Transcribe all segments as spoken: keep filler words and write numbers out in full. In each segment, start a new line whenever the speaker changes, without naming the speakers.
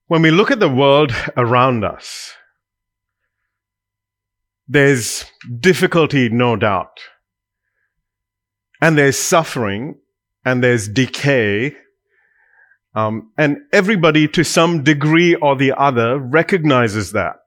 When we look at the world around us, there's difficulty, no doubt. And there's suffering, and there's decay. Um, and everybody, to some degree or the other, recognizes that.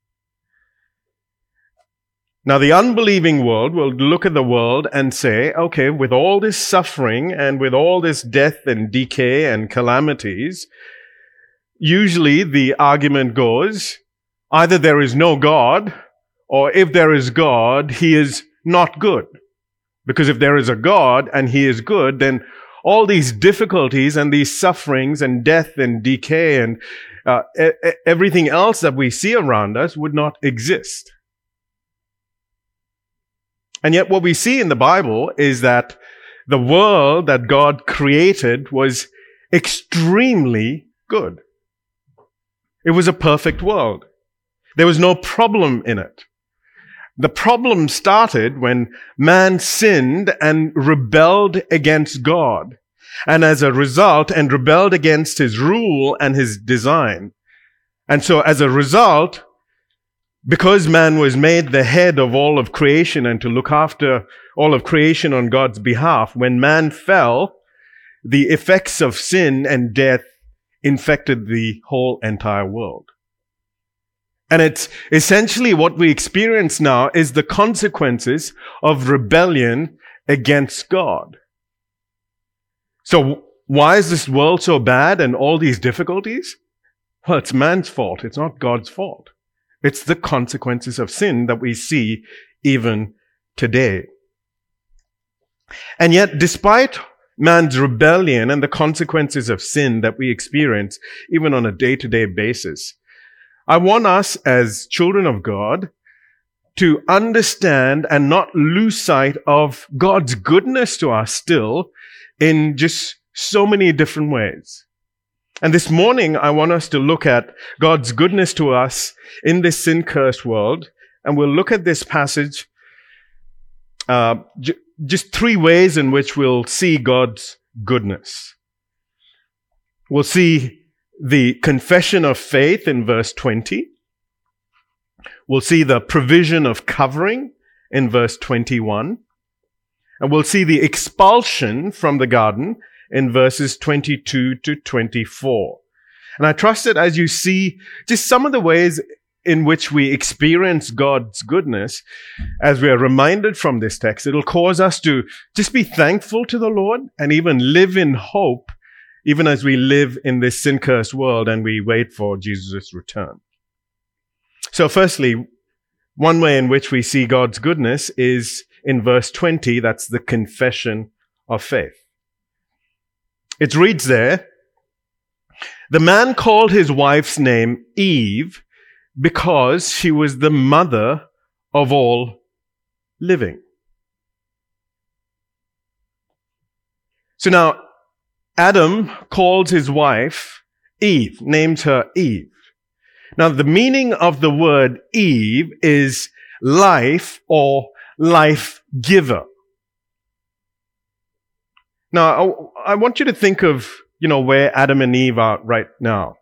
Now, the unbelieving world will look at the world and say, okay, with all this suffering and with all this death and decay and calamities, usually the argument goes, either there is no God, or if there is God, He is not good. Because if there is a God and He is good, then all these difficulties and these sufferings and death and decay and uh, e- everything else that we see around us would not exist. And yet what we see in the Bible is that the world that God created was extremely good. It was a perfect world. There was no problem in it. The problem started when man sinned and rebelled against God. And as a result, and rebelled against His rule and His design. And so as a result, because man was made the head of all of creation and to look after all of creation on God's behalf, when man fell, the effects of sin and death infected the whole entire world. And it's essentially what we experience now is the consequences of rebellion against God. So why is this world so bad and all these difficulties? Well, it's man's fault. It's not God's fault. It's the consequences of sin that we see even today. And yet, despite man's rebellion and the consequences of sin that we experience, even on a day-to-day basis, I want us as children of God to understand and not lose sight of God's goodness to us still in just so many different ways. And this morning, I want us to look at God's goodness to us in this sin-cursed world. And we'll look at this passage, uh, j- just three ways in which we'll see God's goodness. We'll see the confession of faith in verse twenty. We'll see the provision of covering in verse twenty-one. And we'll see the expulsion from the garden in verses twenty-two to twenty-four. And I trust that as you see just some of the ways in which we experience God's goodness, as we are reminded from this text, it'll cause us to just be thankful to the Lord and even live in hope, even as we live in this sin-cursed world and we wait for Jesus' return. So firstly, one way in which we see God's goodness is in verse twenty, that's the confession of faith. It reads there, "The man called his wife's name Eve because she was the mother of all living." So now, Adam called his wife Eve, names her Eve. Now, the meaning of the word Eve is life or life giver. Now, I want you to think of, you know, where Adam and Eve are right now.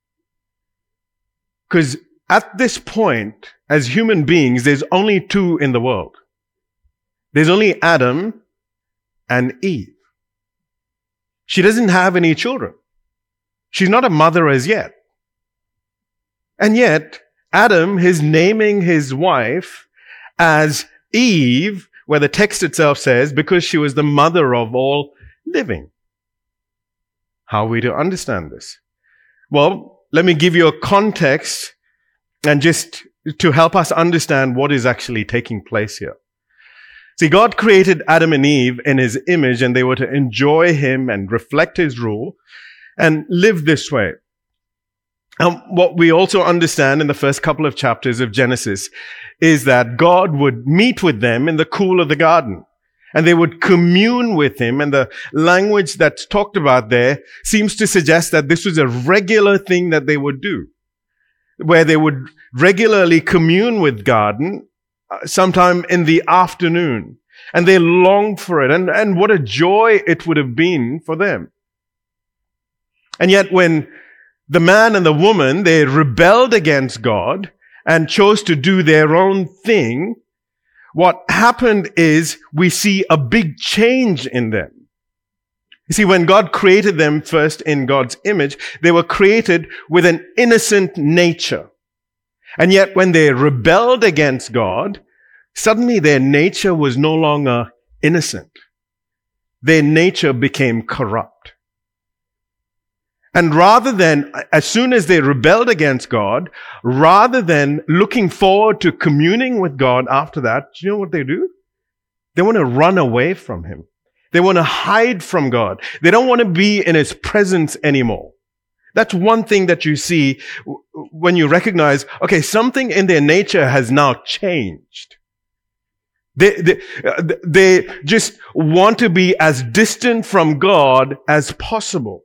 Because at this point, as human beings, there's only two in the world. There's only Adam and Eve. She doesn't have any children. She's not a mother as yet. And yet, Adam is naming his wife as Eve, where the text itself says, because she was the mother of all living. How are we to understand this? Well, let me give you a context and just to help us understand what is actually taking place here. See, God created Adam and Eve in His image, and they were to enjoy Him and reflect His rule and live this way. And what we also understand in the first couple of chapters of Genesis is that God would meet with them in the cool of the garden, and they would commune with Him. And the language that's talked about there seems to suggest that this was a regular thing that they would do, where they would regularly commune with God uh, sometime in the afternoon. And they longed for it. And, and what a joy it would have been for them. And yet when the man and the woman, they rebelled against God and chose to do their own thing, what happened is we see a big change in them. You see, when God created them first in God's image, they were created with an innocent nature. And yet when they rebelled against God, suddenly their nature was no longer innocent. Their nature became corrupt. And rather than, as soon as they rebelled against God, rather than looking forward to communing with God after that, do you know what they do? They want to run away from Him. They want to hide from God. They don't want to be in His presence anymore. That's one thing that you see when you recognize, okay, something in their nature has now changed. They, they, they just want to be as distant from God as possible.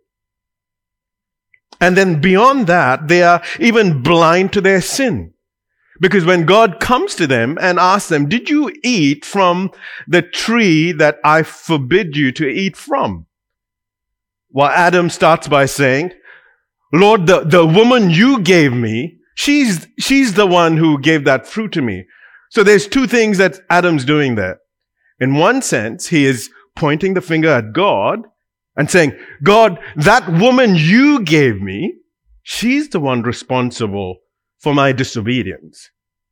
And then beyond that, they are even blind to their sin. Because when God comes to them and asks them, did you eat from the tree that I forbid you to eat from? Well, Adam starts by saying, Lord, the, the woman you gave me, she's, she's the one who gave that fruit to me. So there's two things that Adam's doing there. In one sense, he is pointing the finger at God and saying, God, that woman you gave me, she's the one responsible for my disobedience.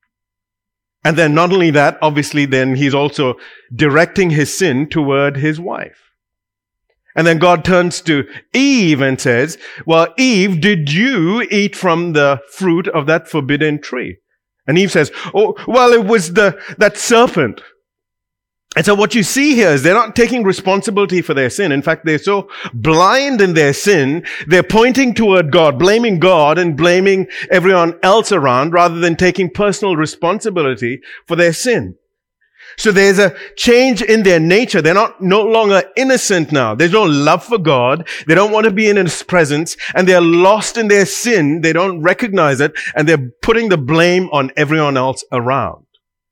And then not only that, obviously then he's also directing his sin toward his wife. And then God turns to Eve and says, well, Eve, did you eat from the fruit of that forbidden tree? And Eve says, oh, well, it was the, that serpent. And so what you see here is they're not taking responsibility for their sin. In fact, they're so blind in their sin, they're pointing toward God, blaming God and blaming everyone else around rather than taking personal responsibility for their sin. So there's a change in their nature. They're not no longer innocent now. There's no love for God. They don't want to be in His presence, and they're lost in their sin. They don't recognize it, and they're putting the blame on everyone else around.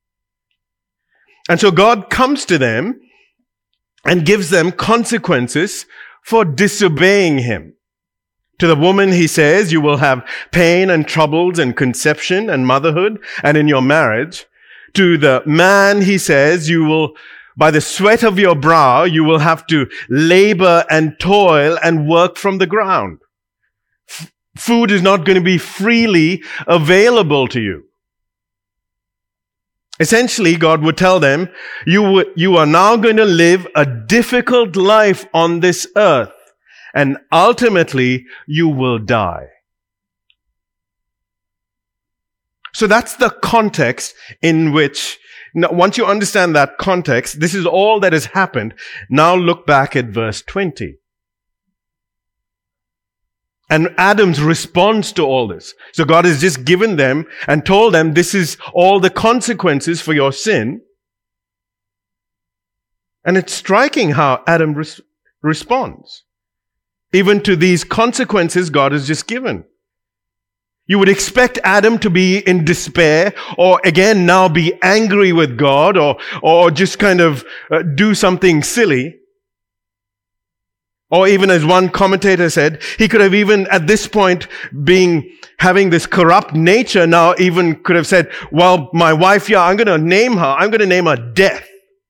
And so God comes to them and gives them consequences for disobeying Him. To the woman, He says, you will have pain and troubles in conception and motherhood and in your marriage. To the man, He says, you will, by the sweat of your brow, you will have to labor and toil and work from the ground. F- food is not going to be freely available to you. Essentially, God would tell them, you, w- you are now going to live a difficult life on this earth, and ultimately you will die. So that's the context in which, now, once you understand that context, this is all that has happened. Now look back at verse twenty. And Adam's response to all this. So God has just given them and told them this is all the consequences for your sin. And it's striking how Adam res- responds. Even to these consequences God has just given. You would expect Adam to be in despair or again now be angry with God or, or just kind of uh, do something silly. Or even as one commentator said, he could have even at this point being, having this corrupt nature now even could have said, well, my wife, yeah, I'm going to name her, I'm going to name her Death.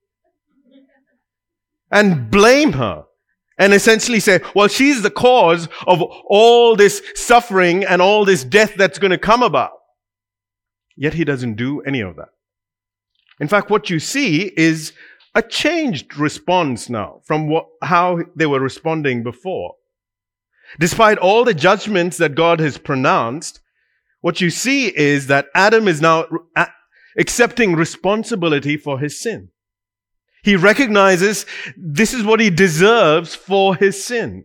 And blame her. And essentially say, well, she's the cause of all this suffering and all this death that's going to come about. Yet he doesn't do any of that. In fact, what you see is a changed response now from what, how they were responding before. Despite all the judgments that God has pronounced, what you see is that Adam is now accepting responsibility for his sin. He recognizes this is what he deserves for his sin.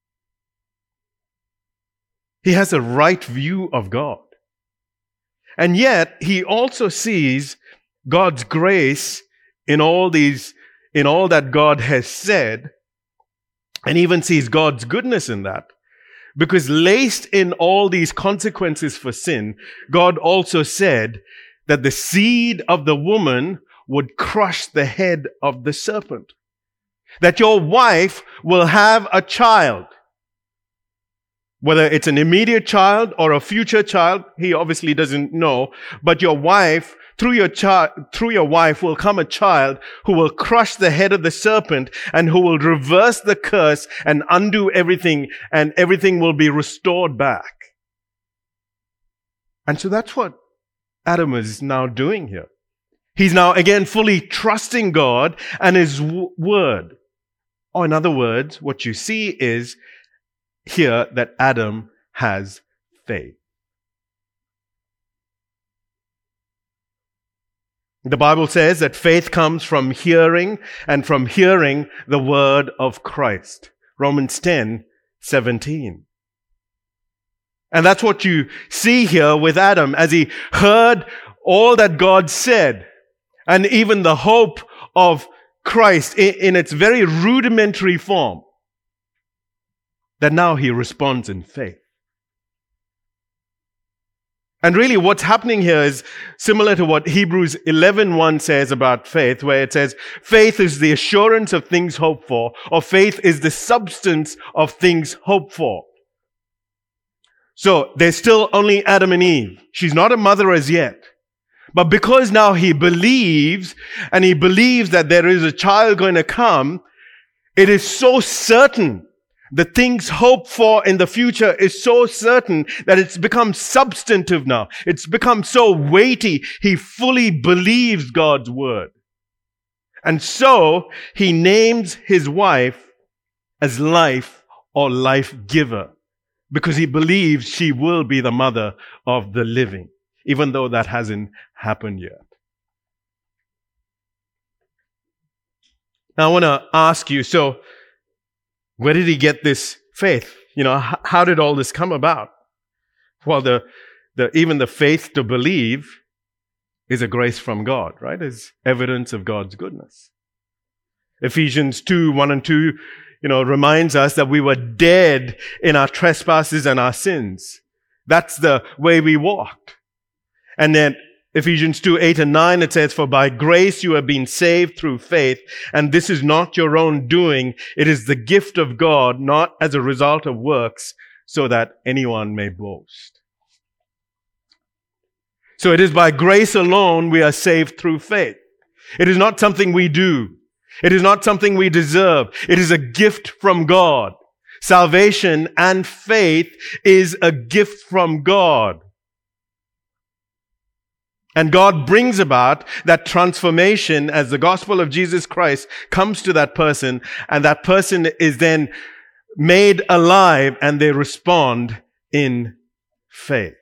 He has a right view of God. And yet, he also sees God's grace in all these, in all that God has said, and even sees God's goodness in that. Because laced in all these consequences for sin, God also said that the seed of the woman would crush the head of the serpent. That your wife will have a child. Whether it's an immediate child or a future child, he obviously doesn't know. But your wife, through your child, through your wife will come a child who will crush the head of the serpent and who will reverse the curse and undo everything, and everything will be restored back. And so that's what Adam is now doing here. He's now again fully trusting God and His w- word. Or in other words, what you see is here that Adam has faith. The Bible says that faith comes from hearing, and from hearing the word of Christ. Romans ten seventeen. And that's what you see here with Adam as he heard all that God said, and even the hope of Christ in, in its very rudimentary form, that now he responds in faith. And really what's happening here is similar to what Hebrews eleven one says about faith, where it says, faith is the assurance of things hoped for, or faith is the substance of things hoped for. So there's still only Adam and Eve. She's not a mother as yet. But because now he believes, and he believes that there is a child going to come, it is so certain. The things hoped for in the future is so certain that it's become substantive now. It's become so weighty. He fully believes God's word. And so he names his wife as life or life giver, because he believes she will be the mother of the living, even though that hasn't happened yet. Now I want to ask you, so where did he get this faith? You know, h- how did all this come about? Well, the, the, even the faith to believe is a grace from God, right? Is evidence of God's goodness. Ephesians two, one and two, you know, reminds us that we were dead in our trespasses and our sins. That's the way we walked. And then Ephesians two, eight and nine, it says, for by grace you have been saved through faith, and this is not your own doing. It is the gift of God, not as a result of works, so that anyone may boast. So it is by grace alone we are saved through faith. It is not something we do. It is not something we deserve. It is a gift from God. Salvation and faith is a gift from God. And God brings about that transformation as the gospel of Jesus Christ comes to that person, and that person is then made alive and they respond in faith.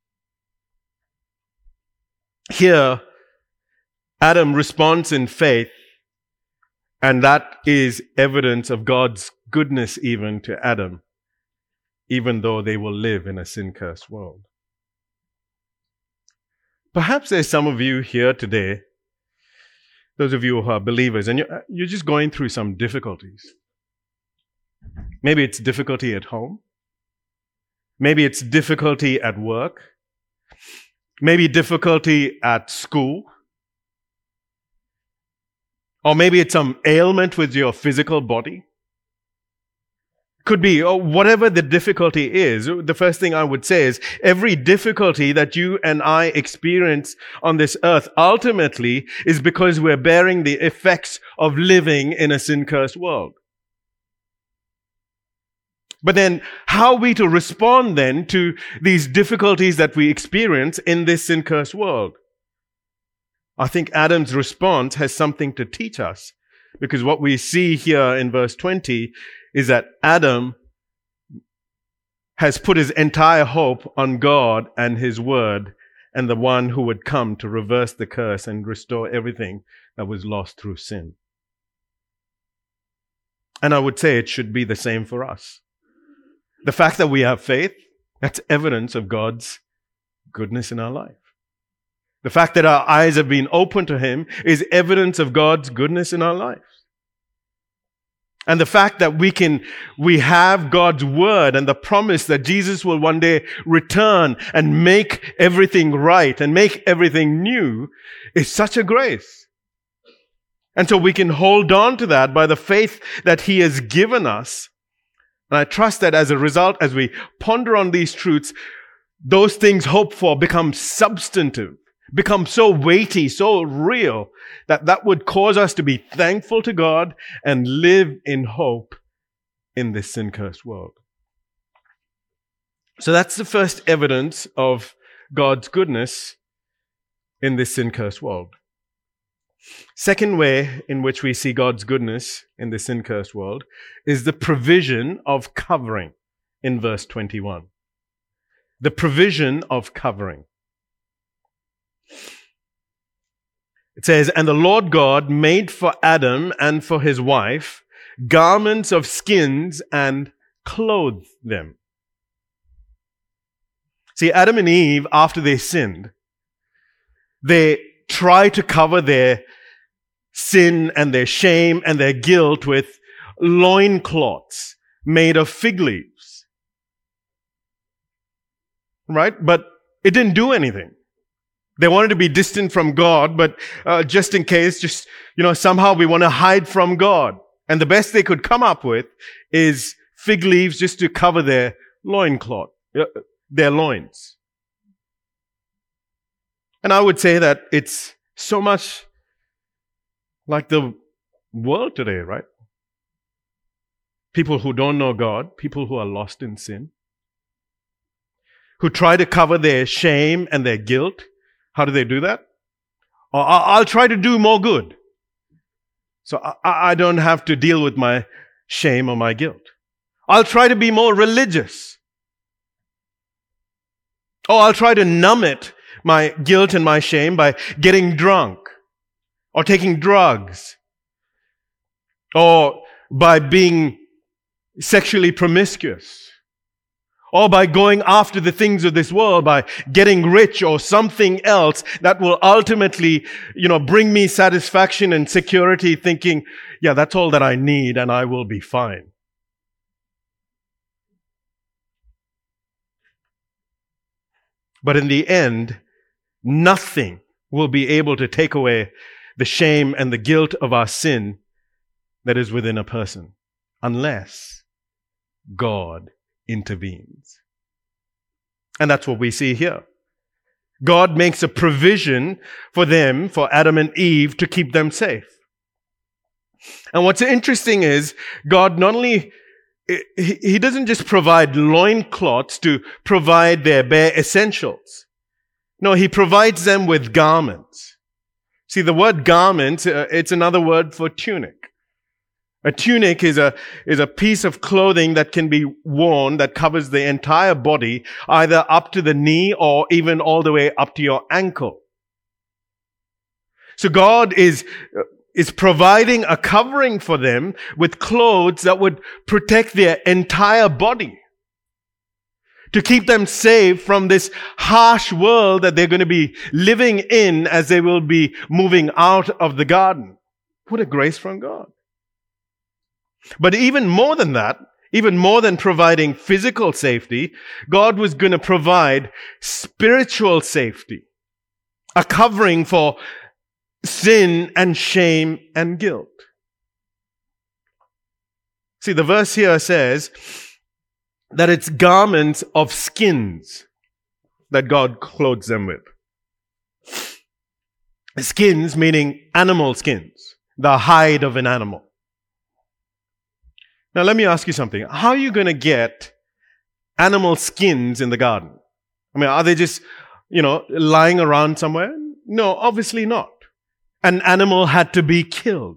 Here, Adam responds in faith, and that is evidence of God's goodness even to Adam, even though they will live in a sin-cursed world. Perhaps there's some of you here today, those of you who are believers, and you're, you're just going through some difficulties. Maybe it's difficulty at home. Maybe it's difficulty at work. Maybe difficulty at school. Or maybe it's some ailment with your physical body. Could be, or whatever the difficulty is, the first thing I would say is every difficulty that you and I experience on this earth ultimately is because we're bearing the effects of living in a sin-cursed world. But then, how are we to respond then to these difficulties that we experience in this sin-cursed world? I think Adam's response has something to teach us, because what we see here in verse twenty is that Adam has put his entire hope on God and His word and the one who would come to reverse the curse and restore everything that was lost through sin. And I would say it should be the same for us. The fact that we have faith, that's evidence of God's goodness in our life. The fact that our eyes have been opened to Him is evidence of God's goodness in our life. And the fact that we can, we have God's word and the promise that Jesus will one day return and make everything right and make everything new is such a grace. And so we can hold on to that by the faith that He has given us, And I trust that as a result, as we ponder on these truths, those things hoped for become substantive, become so weighty, so real, that that would cause us to be thankful to God and live in hope in this sin-cursed world. So that's the first evidence of God's goodness in this sin-cursed world. Second way in which we see God's goodness in this sin-cursed world is the provision of covering in verse twenty-one. The provision of covering. It says, "And the Lord God made for Adam and for his wife garments of skins and clothed them." See, Adam and Eve, after they sinned, they try to cover their sin and their shame and their guilt with loincloths made of fig leaves. Right? But it didn't do anything. They wanted to be distant from God, but uh, just in case, just, you know, somehow we want to hide from God. And the best they could come up with is fig leaves just to cover their loincloth, uh, their loins. And I would say that it's so much like the world today, right? People who don't know God, people who are lost in sin, who try to cover their shame and their guilt. How do they do that? Or I'll try to do more good, so I don't have to deal with my shame or my guilt. I'll try to be more religious. Or I'll try to numb it, my guilt and my shame, by getting drunk or taking drugs or by being sexually promiscuous or by going after the things of this world, by getting rich or something else that will ultimately, you know, bring me satisfaction and security, thinking, yeah, that's all that I need and I will be fine. But in the end, nothing will be able to take away the shame and the guilt of our sin that is within a person, unless God intervenes. And that's what we see here. God makes a provision for them, for Adam and Eve, to keep them safe. And what's interesting is, God not only, He doesn't just provide loincloths to provide their bare essentials. No, He provides them with garments. See, the word garment, uh, it's another word for tunic. A tunic is a, is a piece of clothing that can be worn that covers the entire body, either up to the knee or even all the way up to your ankle. So God is, is providing a covering for them with clothes that would protect their entire body, to keep them safe from this harsh world that they're going to be living in as they will be moving out of the garden. What a grace from God. But even more than that, even more than providing physical safety, God was going to provide spiritual safety, a covering for sin and shame and guilt. See, the verse here says that it's garments of skins that God clothes them with. Skins meaning animal skins, the hide of an animal. Now let me ask you something. How are you going to get animal skins in the garden? I mean, are they just, you know, lying around somewhere? No, obviously not. An animal had to be killed.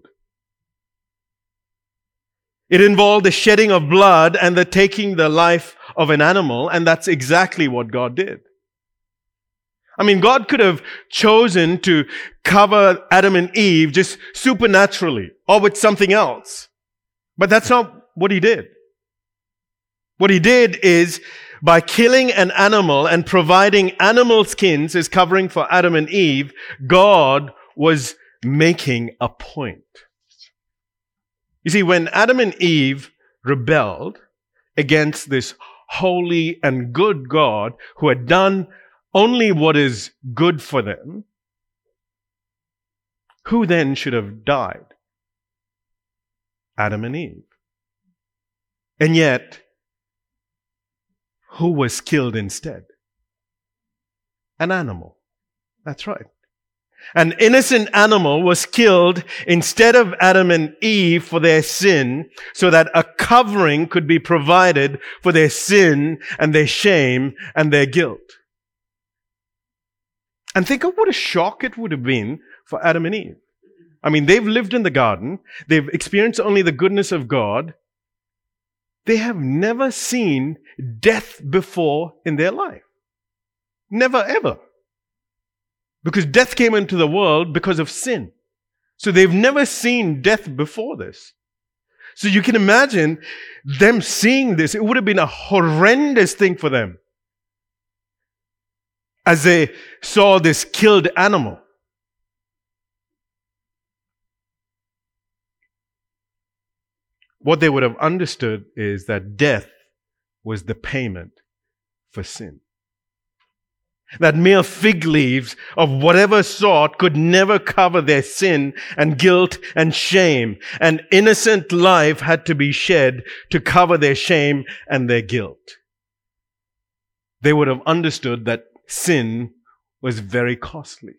It involved the shedding of blood and the taking the life of an animal, and that's exactly what God did. I mean, God could have chosen to cover Adam and Eve just supernaturally or with something else. But that's not what He did. What He did is, by killing an animal and providing animal skins as covering for Adam and Eve, God was making a point. You see, when Adam and Eve rebelled against this holy and good God who had done only what is good for them, who then should have died? Adam and Eve. And yet, who was killed instead? An animal. That's right. An innocent animal was killed instead of Adam and Eve for their sin, so that a covering could be provided for their sin and their shame and their guilt. And think of what a shock it would have been for Adam and Eve. I mean, they've lived in the garden. They've experienced only the goodness of God. They have never seen death before in their life. Never, ever. Because death came into the world because of sin. So they've never seen death before this. So you can imagine them seeing this. It would have been a horrendous thing for them as they saw this killed animal. What they would have understood is that death was the payment for sin. That mere fig leaves of whatever sort could never cover their sin and guilt and shame. An innocent life had to be shed to cover their shame and their guilt. They would have understood that sin was very costly.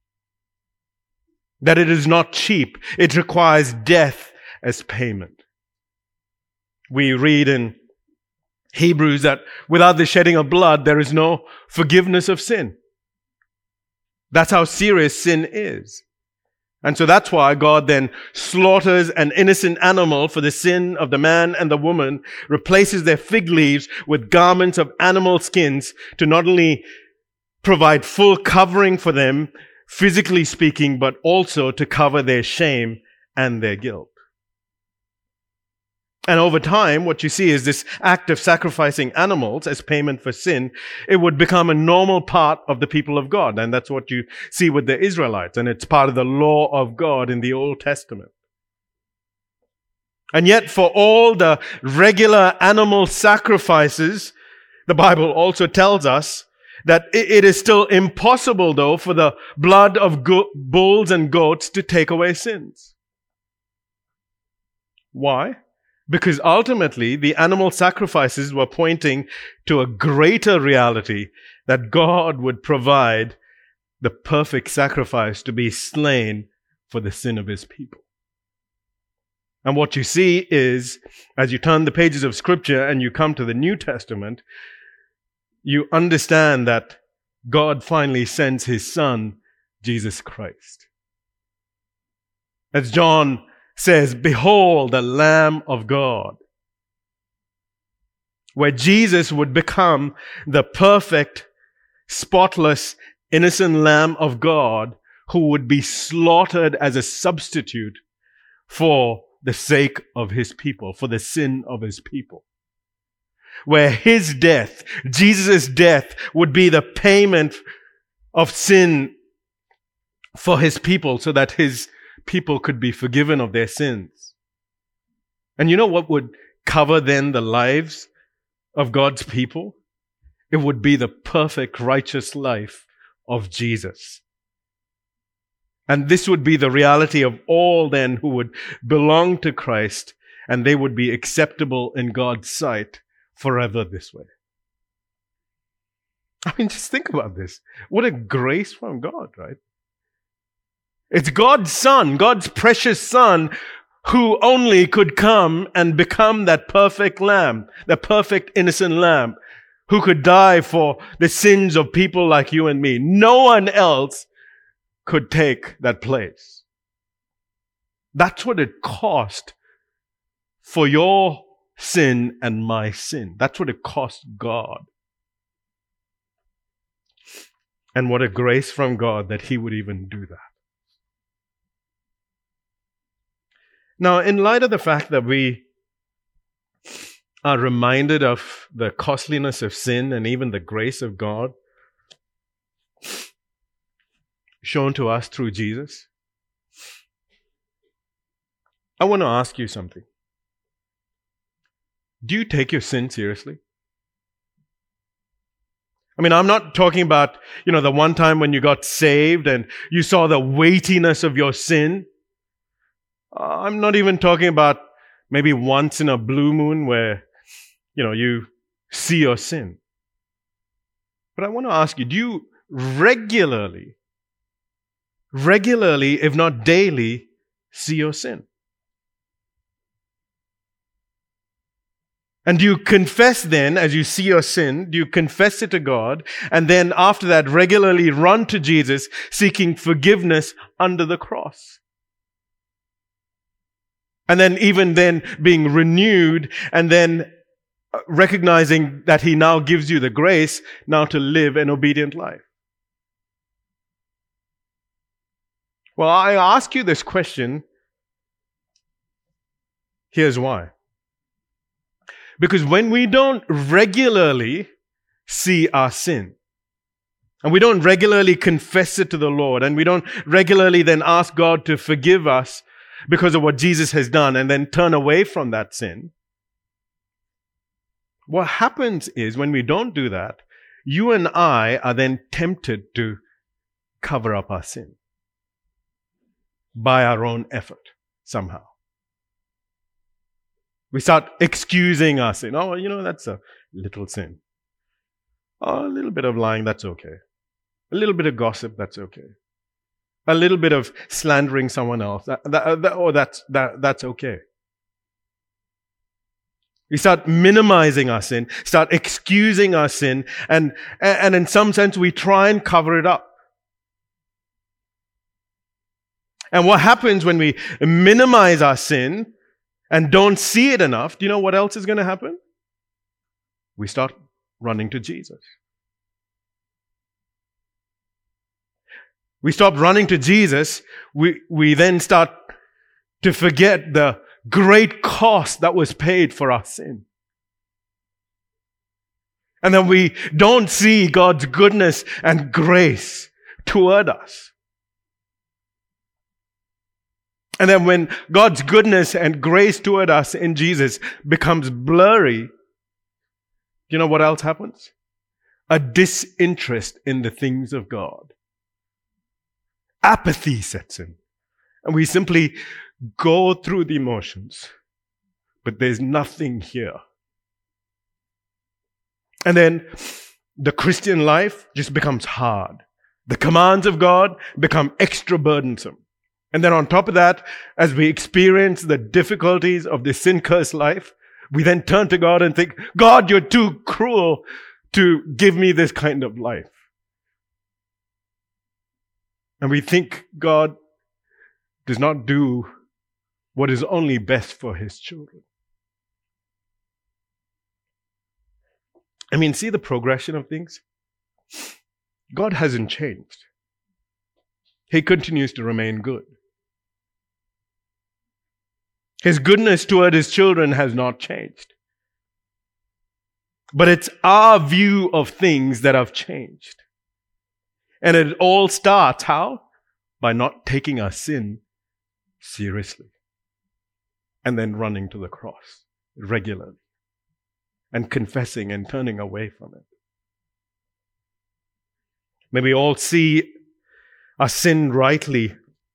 That it is not cheap. It requires death as payment. We read in Hebrews that without the shedding of blood, there is no forgiveness of sin. That's how serious sin is. And so that's why God then slaughters an innocent animal for the sin of the man and the woman, replaces their fig leaves with garments of animal skins to not only provide full covering for them, physically speaking, but also to cover their shame and their guilt. And over time, what you see is this act of sacrificing animals as payment for sin, it would become a normal part of the people of God. And that's what you see with the Israelites. And it's part of the law of God in the Old Testament. And yet, for all the regular animal sacrifices, the Bible also tells us that it is still impossible, though, for the blood of go- bulls and goats to take away sins. Why? Because ultimately, the animal sacrifices were pointing to a greater reality that God would provide the perfect sacrifice to be slain for the sin of His people. And what you see is, as you turn the pages of Scripture and you come to the New Testament, you understand that God finally sends His Son, Jesus Christ. As John says, "Behold the Lamb of God," where Jesus would become the perfect, spotless, innocent Lamb of God who would be slaughtered as a substitute for the sake of His people, for the sin of His people. Where His death, Jesus' death, would be the payment of sin for His people so that His people could be forgiven of their sins. And you know what would cover then the lives of God's people? It would be the perfect righteous life of Jesus. And this would be the reality of all then who would belong to Christ, and they would be acceptable in God's sight forever this way. I mean, just think about this. What a grace from God, right? It's God's Son, God's precious Son, who only could come and become that perfect lamb, the perfect innocent lamb, who could die for the sins of people like you and me. No one else could take that place. That's what it cost for your sin and my sin. That's what it cost God. And what a grace from God that He would even do that. Now, in light of the fact that we are reminded of the costliness of sin and even the grace of God shown to us through Jesus, I want to ask you something. Do you take your sin seriously? I mean, I'm not talking about, you know, the one time when you got saved and you saw the weightiness of your sin. I'm not even talking about maybe once in a blue moon where, you know, you see your sin. But I want to ask you, do you regularly, regularly, if not daily, see your sin? And do you confess then, as you see your sin, do you confess it to God, and then after that regularly run to Jesus, seeking forgiveness under the cross? And then even then being renewed, and then recognizing that He now gives you the grace now to live an obedient life. Well, I ask you this question. Here's why. Because when we don't regularly see our sin, and we don't regularly confess it to the Lord, and we don't regularly then ask God to forgive us because of what Jesus has done, and then turn away from that sin, what happens is when we don't do that, you and I are then tempted to cover up our sin by our own effort somehow. We start excusing our sin. Oh, you know, that's a little sin. Oh, a little bit of lying, that's okay. A little bit of gossip, that's okay. A little bit of slandering someone else, that, that, that, oh, that's, that, that's okay. We start minimizing our sin, start excusing our sin, and, and in some sense we try and cover it up. And what happens when we minimize our sin and don't see it enough, do you know what else is going to happen? We start running to Jesus. We stop running to Jesus, we, we then start to forget the great cost that was paid for our sin. And then we don't see God's goodness and grace toward us. And then when God's goodness and grace toward us in Jesus becomes blurry, you know what else happens? A disinterest in the things of God. Apathy sets in. And we simply go through the motions, but there's nothing here. And then the Christian life just becomes hard. The commands of God become extra burdensome. And then on top of that, as we experience the difficulties of the sin-cursed life, we then turn to God and think, God, you're too cruel to give me this kind of life. And we think God does not do what is only best for His children. I mean, see the progression of things? God hasn't changed. He continues to remain good. His goodness toward His children has not changed. But it's our view of things that have changed. And it all starts how? By not taking our sin seriously. And then running to the cross regularly. And confessing and turning away from it. May we all see our sin rightly.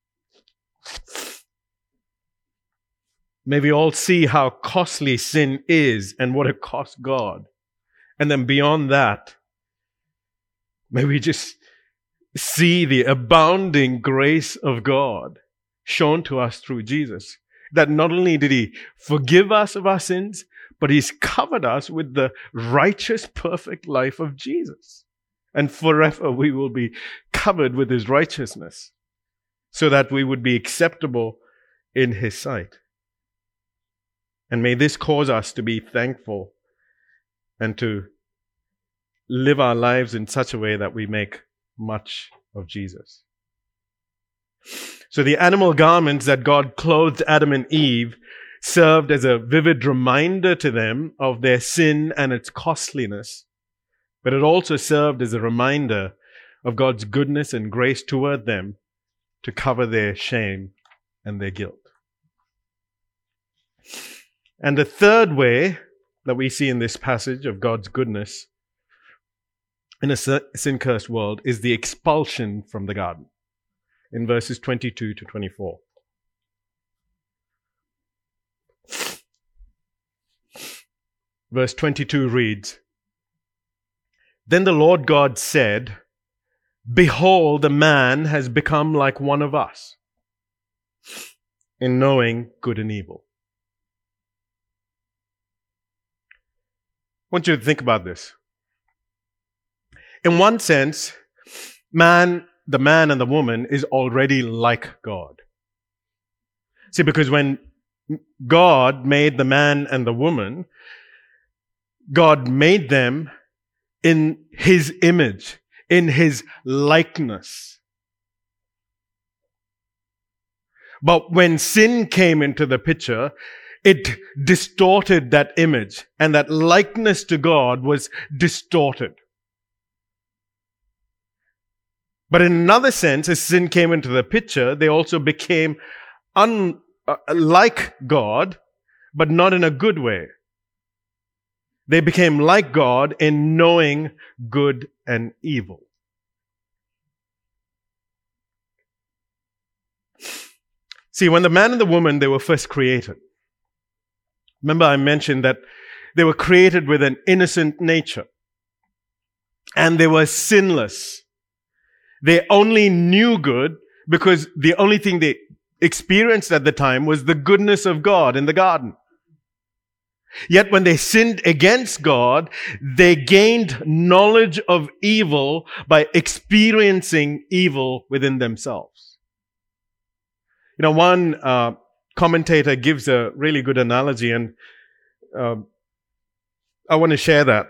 May we all see how costly sin is and what it costs God. And then beyond that, may we just see the abounding grace of God shown to us through Jesus. That not only did He forgive us of our sins, but He's covered us with the righteous, perfect life of Jesus. And forever we will be covered with His righteousness, so that we would be acceptable in His sight. And may this cause us to be thankful and to live our lives in such a way that we make much of Jesus. So the animal garments that God clothed Adam and Eve served as a vivid reminder to them of their sin and its costliness, but it also served as a reminder of God's goodness and grace toward them to cover their shame and their guilt. And the third way that we see in this passage of God's goodness in a sin-cursed world is the expulsion from the garden in verses twenty-two to twenty-four. Verse twenty-two reads, Then the Lord God said, behold, the man has become like one of us in knowing good and evil. I want you to think about this. In one sense, man, the man and the woman is already like God. See, because when God made the man and the woman, God made them in His image, in His likeness. But when sin came into the picture, it distorted that image, and that likeness to God was distorted. But in another sense, as sin came into the picture, they also became un, uh, like God, but not in a good way. They became like God in knowing good and evil. See, when the man and the woman, they were first created. Remember I mentioned that they were created with an innocent nature. And they were sinless. They only knew good because the only thing they experienced at the time was the goodness of God in the garden. Yet when they sinned against God, they gained knowledge of evil by experiencing evil within themselves. You know, one uh, commentator gives a really good analogy, and uh, I want to share that.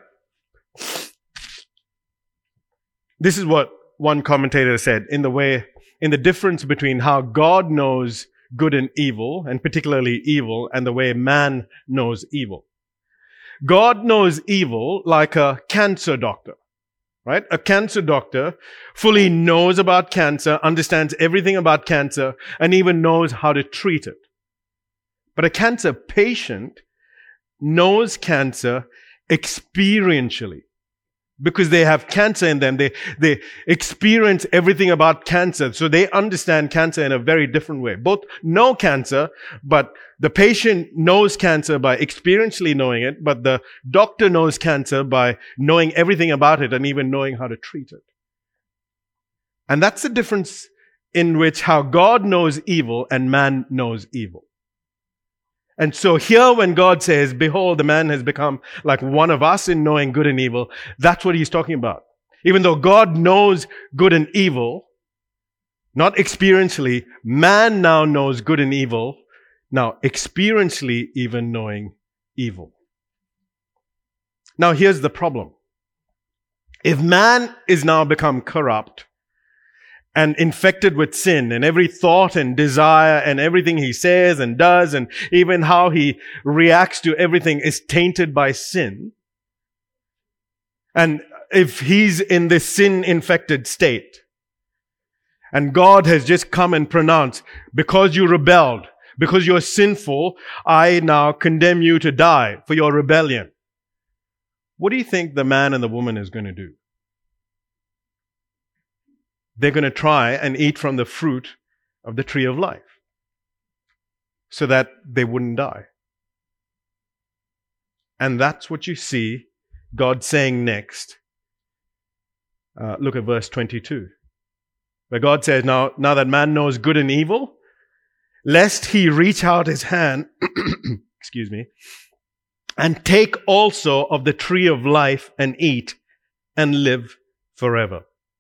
This is what one commentator said in the way, in the difference between how God knows good and evil, and particularly evil, and the way man knows evil. God knows evil like a cancer doctor, right? A cancer doctor fully knows about cancer, understands everything about cancer, and even knows how to treat it. But a cancer patient knows cancer experientially. Because they have cancer in them, they, they experience everything about cancer. So they understand cancer in a very different way. Both know cancer, but the patient knows cancer by experientially knowing it, but the doctor knows cancer by knowing everything about it and even knowing how to treat it. And that's the difference in which how God knows evil and man knows evil. And so here when God says, behold, the man has become like one of us in knowing good and evil, that's what he's talking about. Even though God knows good and evil, not experientially, man now knows good and evil, now experientially even knowing evil. Now here's the problem. If man is now become corrupt, and infected with sin, and every thought and desire and everything he says and does and even how he reacts to everything is tainted by sin. And if he's in this sin-infected state, and God has just come and pronounced, because you rebelled, because you're sinful, I now condemn you to die for your rebellion. What do you think the man and the woman is going to do? They're going to try and eat from the fruit of the tree of life so that they wouldn't die. And that's what you see God saying next. Uh, look at verse twenty-two. Where God says, now, now that man knows good and evil, lest he reach out his hand, excuse me, and take also of the tree of life and eat and live forever.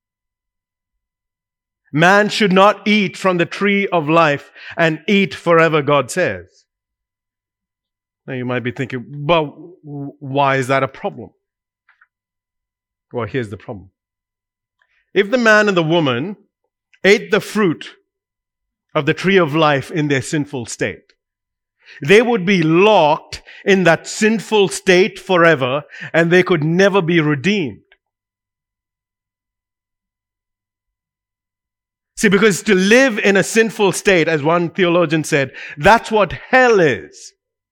Man should not eat from the tree of life and eat forever, God says. Now you might be thinking, but why is that a problem? Well, here's the problem. If the man and the woman ate the fruit of the tree of life in their sinful state, they would be locked in that sinful state forever, and they could never be redeemed. See, because to live in a sinful state, as one theologian said, that's what hell is.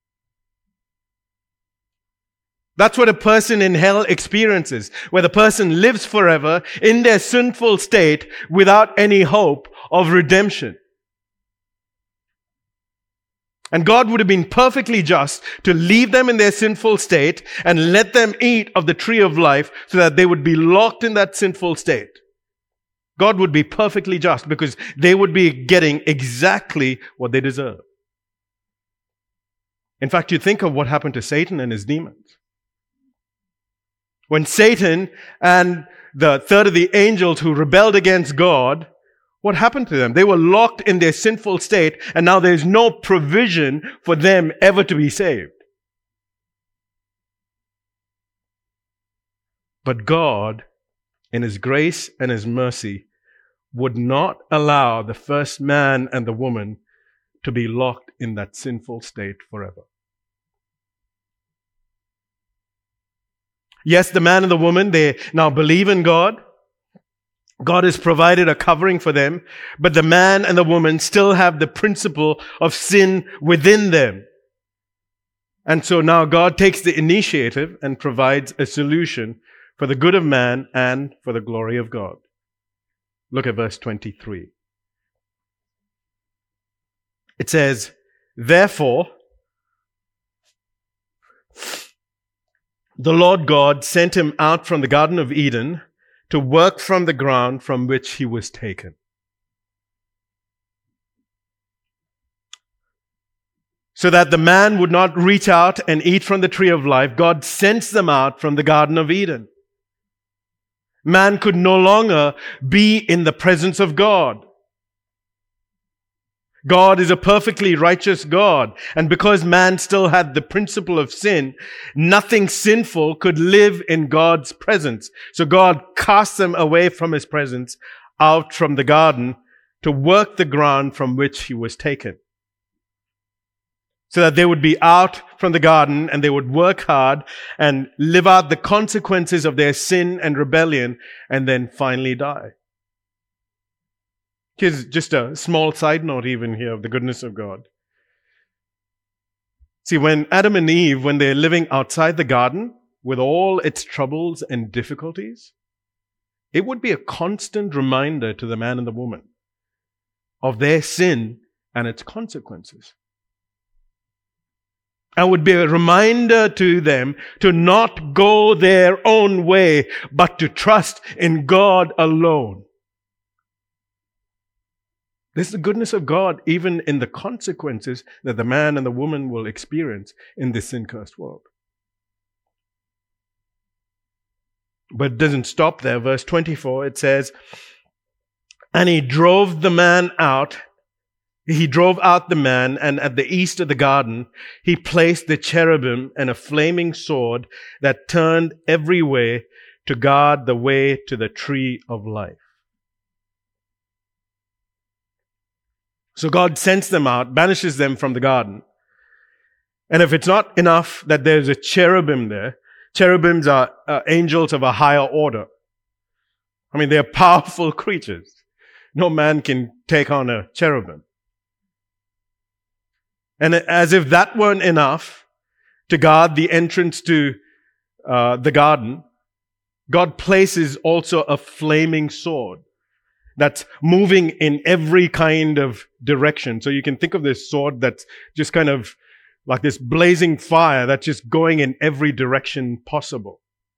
That's what a person in hell experiences, where the person lives forever in their sinful state without any hope of redemption. And God would have been perfectly just to leave them in their sinful state and let them eat of the tree of life so that they would be locked in that sinful state. God would be perfectly just because they would be getting exactly what they deserve. In fact, you think of what happened to Satan and his demons. When Satan and the third of the angels who rebelled against God, what happened to them? They were locked in their sinful state, and now there's no provision for them ever to be saved. But God, in His grace and His mercy, would not allow the first man and the woman to be locked in that sinful state forever. Yes, the man and the woman, they now believe in God. God has provided a covering for them, but the man and the woman still have the principle of sin within them. And so now God takes the initiative and provides a solution for the good of man and for the glory of God. Look at verse twenty-three. It says, "Therefore, the Lord God sent him out from the Garden of Eden to work from the ground from which he was taken." So that the man would not reach out and eat from the tree of life, God sends them out from the Garden of Eden. Man could no longer be in the presence of God. God is a perfectly righteous God. And because man still had the principle of sin, nothing sinful could live in God's presence. So God cast them away from His presence out from the garden to work the ground from which He was taken. So that they would be out from the garden and they would work hard and live out the consequences of their sin and rebellion and then finally die. Here's just a small side note even here of the goodness of God. See, when Adam and Eve, when they're living outside the garden with all its troubles and difficulties, it would be a constant reminder to the man and the woman of their sin and its consequences. And would be a reminder to them to not go their own way, but to trust in God alone. This is the goodness of God, even in the consequences that the man and the woman will experience in this sin-cursed world. But it doesn't stop there. Verse twenty-four, it says, "And he drove the man out. He drove out the man, and at the east of the garden, he placed the cherubim and a flaming sword that turned every way to guard the way to the tree of life." So God sends them out, banishes them from the garden. And if it's not enough that there's a cherubim there, cherubims are uh, angels of a higher order. I mean, they're powerful creatures. No man can take on a cherubim. And as if that weren't enough to guard the entrance to uh, the garden, God places also a flaming sword that's moving in every kind of direction. So you can think of this sword that's just kind of like this blazing fire that's just going in every direction possible.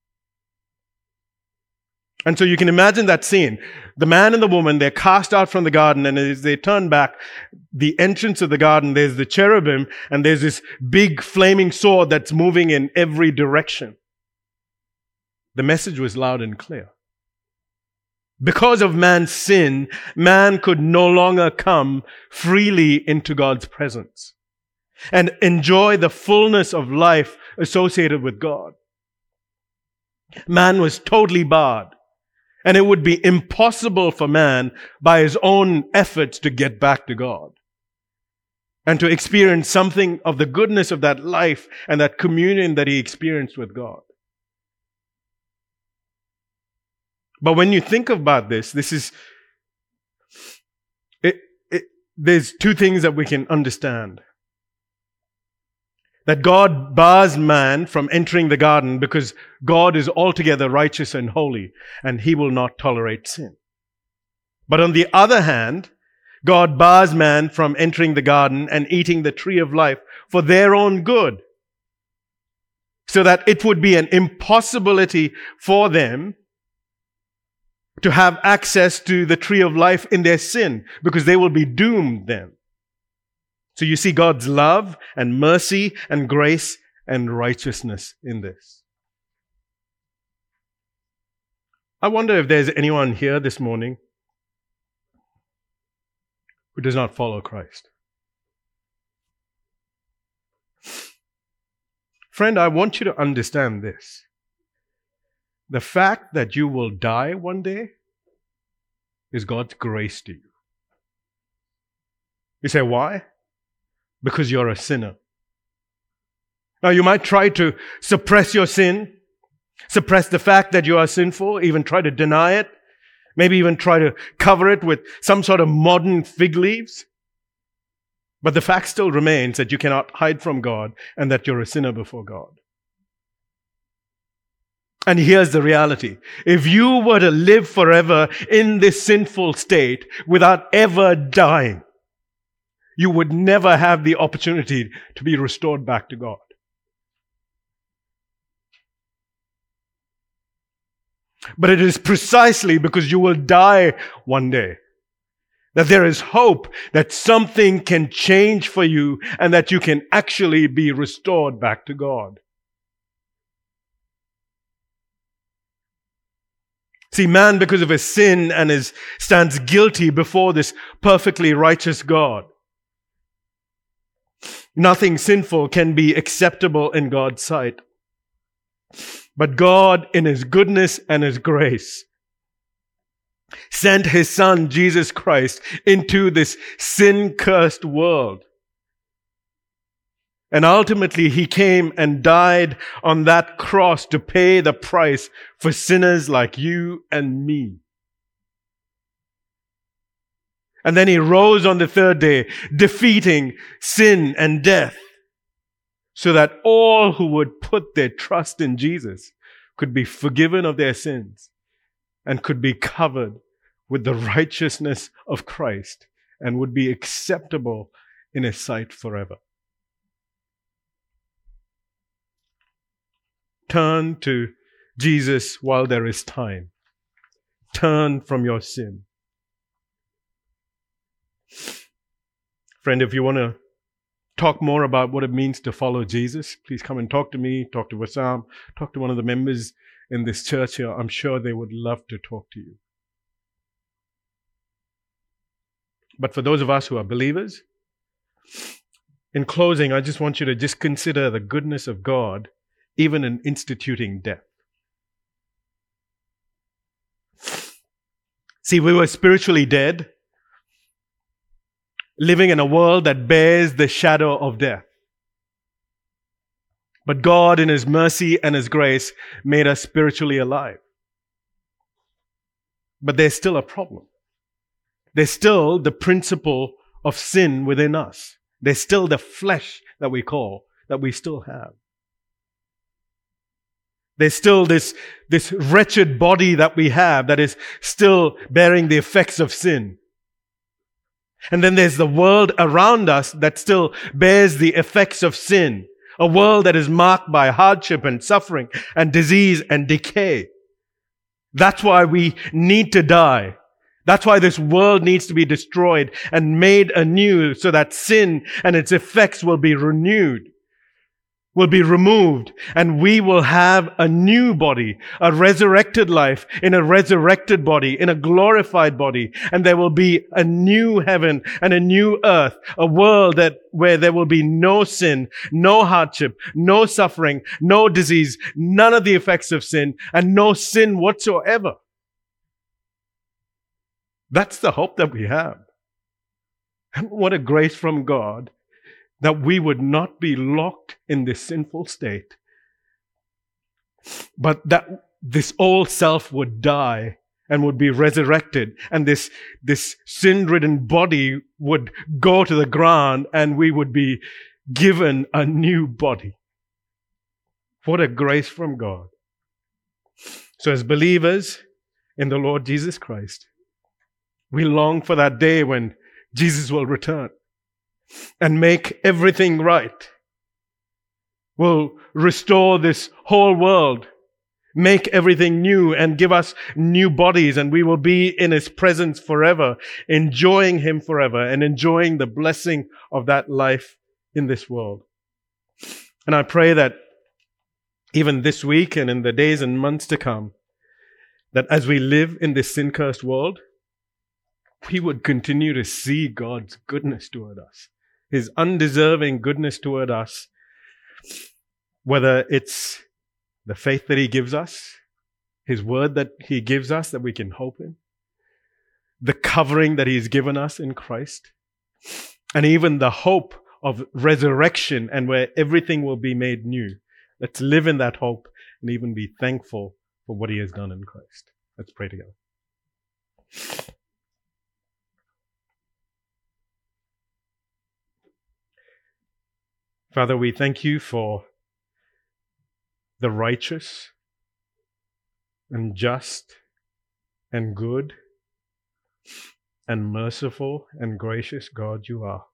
And so you can imagine that scene. The man and the woman, they're cast out from the garden, and as they turn back, the entrance of the garden, there's the cherubim, and there's this big flaming sword that's moving in every direction. The message was loud and clear. Because of man's sin, man could no longer come freely into God's presence and enjoy the fullness of life associated with God. Man was totally barred. And it would be impossible for man by his own efforts to get back to God and to experience something of the goodness of that life and that communion that he experienced with God. But when you think about this, this is, it, it, there's two things that we can understand. That God bars man from entering the garden because God is altogether righteous and holy, and He will not tolerate sin. But on the other hand, God bars man from entering the garden and eating the tree of life for their own good, so that it would be an impossibility for them to have access to the tree of life in their sin, because they will be doomed then. So you see God's love and mercy and grace and righteousness in this. I wonder if there's anyone here this morning who does not follow Christ. Friend, I want you to understand this. The fact that you will die one day is God's grace to you. You say, why? Because you're a sinner. Now, you might try to suppress your sin, suppress the fact that you are sinful, even try to deny it, maybe even try to cover it with some sort of modern fig leaves. But the fact still remains that you cannot hide from God and that you're a sinner before God. And here's the reality. If you were to live forever in this sinful state without ever dying, you would never have the opportunity to be restored back to God. But it is precisely because you will die one day that there is hope that something can change for you and that you can actually be restored back to God. See, man, because of his sin and his stands guilty before this perfectly righteous God. Nothing sinful can be acceptable in God's sight. But God, in His goodness and His grace, sent His Son, Jesus Christ, into this sin-cursed world. And ultimately, He came and died on that cross to pay the price for sinners like you and me. And then He rose on the third day, defeating sin and death, so that all who would put their trust in Jesus could be forgiven of their sins and could be covered with the righteousness of Christ and would be acceptable in His sight forever. Turn to Jesus while there is time. Turn from your sin. Friend, if you want to talk more about what it means to follow Jesus, please come and talk to me, talk to Wassam, talk to one of the members in this church here. I'm sure they would love to talk to you. But for those of us who are believers, in closing, I just want you to just consider the goodness of God, even in instituting death. See, we were spiritually dead, living in a world that bears the shadow of death. But God, in His mercy and His grace, made us spiritually alive. But there's still a problem. There's still the principle of sin within us. There's still the flesh that we call, that we still have. There's still this, this wretched body that we have that is still bearing the effects of sin. And then there's the world around us that still bears the effects of sin. A world that is marked by hardship and suffering and disease and decay. That's why we need to die. That's why this world needs to be destroyed and made anew so that sin and its effects will be renewed, will be removed, and we will have a new body, a resurrected life in a resurrected body, in a glorified body, and there will be a new heaven and a new earth, a world that where there will be no sin, no hardship, no suffering, no disease, none of the effects of sin, and no sin whatsoever. That's the hope that we have. And what a grace from God that we would not be locked in this sinful state, but that this old self would die and would be resurrected, and this, this sin-ridden body would go to the ground, and we would be given a new body. What a grace from God. So as believers in the Lord Jesus Christ, we long for that day when Jesus will return and make everything right. Will restore this whole world, make everything new and give us new bodies, and we will be in His presence forever, enjoying Him forever and enjoying the blessing of that life in this world. And I pray that even this week and in the days and months to come, that as we live in this sin-cursed world, we would continue to see God's goodness toward us, His undeserving goodness toward us, whether it's the faith that He gives us, His word that He gives us that we can hope in, the covering that He's given us in Christ, and even the hope of resurrection and where everything will be made new. Let's live in that hope and even be thankful for what He has done in Christ. Let's pray together. Father, we thank You for the righteous and just and good and merciful and gracious God You are.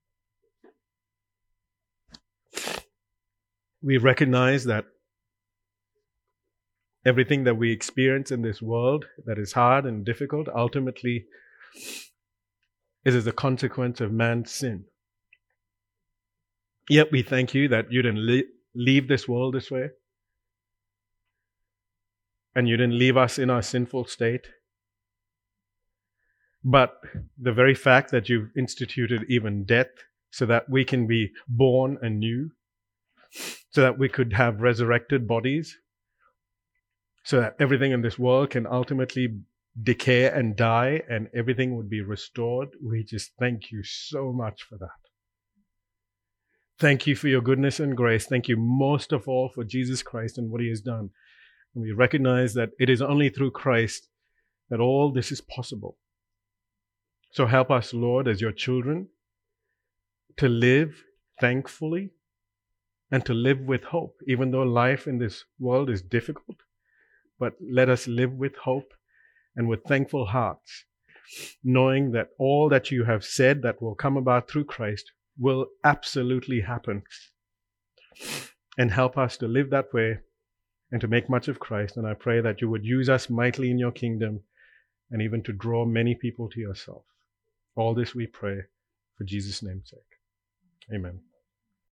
We recognize that everything that we experience in this world that is hard and difficult ultimately is as a consequence of man's sin. Yet we thank You that You didn't le- leave this world this way, and You didn't leave us in our sinful state. But the very fact that You've instituted even death so that we can be born anew, so that we could have resurrected bodies, so that everything in this world can ultimately decay and die and everything would be restored. We just thank You so much for that. Thank You for Your goodness and grace. Thank You most of all for Jesus Christ and what He has done. And we recognize that it is only through Christ that all this is possible. So help us, Lord, as Your children, to live thankfully and to live with hope, even though life in this world is difficult. But let us live with hope and with thankful hearts, knowing that all that You have said that will come about through Christ will absolutely happen. And help us to live that way and to make much of Christ. And I pray that You would use us mightily in Your kingdom and even to draw many people to Yourself. All this we pray for Jesus' name's sake. Amen.